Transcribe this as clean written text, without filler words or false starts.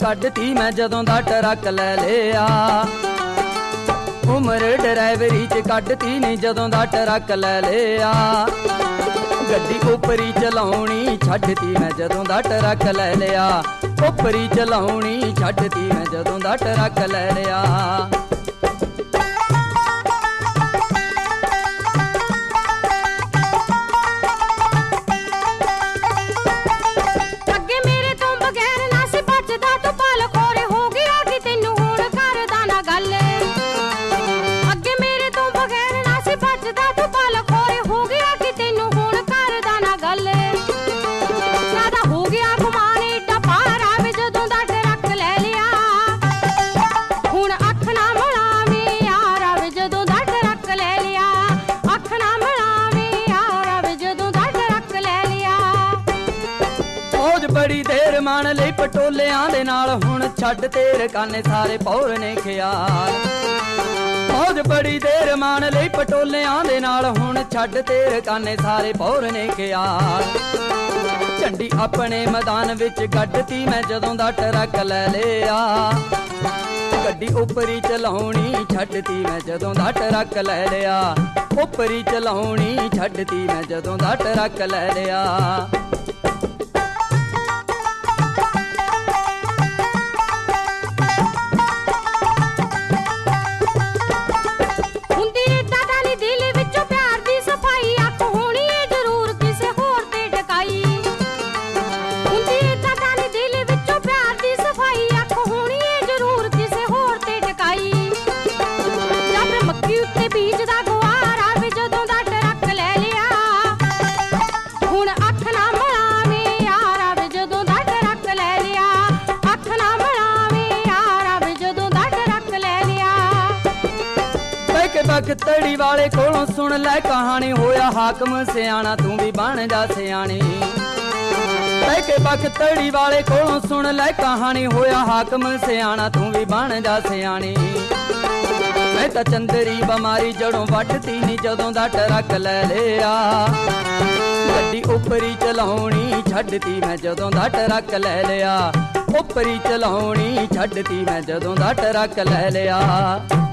ਕੱਢਤੀ ਮੈਂ ਜਦੋਂ ਦਾ ਟਰੱਕ ਲੈ ਲਿਆ। ਉਮਰ ਡਰਾਈਵਰੀ ਚ ਕੱਢਤੀ ਨੀ ਜਦੋਂ ਦਾ ਟਰੱਕ ਲੈ ਲਿਆ। ਗੱਡੀ ਉੱਪਰੀ ਚਲਾਉਣੀ ਛੱਡਤੀ ਮੈਂ ਜਦੋਂ ਦਾ ਟਰੱਕ ਲੈ ਲਿਆ। ਉੱਪਰੀ ਚਲਾਉਣੀ ਛੱਡਤੀ ਮੈਂ ਜਦੋਂ ਦਾ ਟਰੱਕ ਲੈ ਲਿਆ। बड़ी देर मान लई पटोलियां दे नाल हुण छड्ड तेरे काने सारे पौर ने ख्याल। फौज बड़ी देर मान लई पटोलियां दे नाल हुण छड्ड तेरे काने सारे पौर ने ख्याल। झंडी अपने मैदान विच गड्ढती मैं जदों दा ट्रक लै लिया। गड्डी उपरी चलाउणी छड्डती मैं जदों दा ट्रक लै लिया। उपरी चलाउणी छड्डती मैं जदों दा ट्रक लै लिया। तड़ी वाले कोलों सुन लै कहानी होया हाकम सियाना तू भी बन जा सियानी। के बख तड़ी वाले कोलों सुन लै कहानी होया हाकम सियाना तू भी बन जा सियानी। मैं तां चंदरी बमारी जड़ों वटती नी जदों दा ट्रक लै लिया। गड्डी उपरी चलाउणी छड्डती मैं जदों दा ट्रक लै लिया। उपरी चलाउणी छड्डती मैं जदों दा ट्रक लै लिया।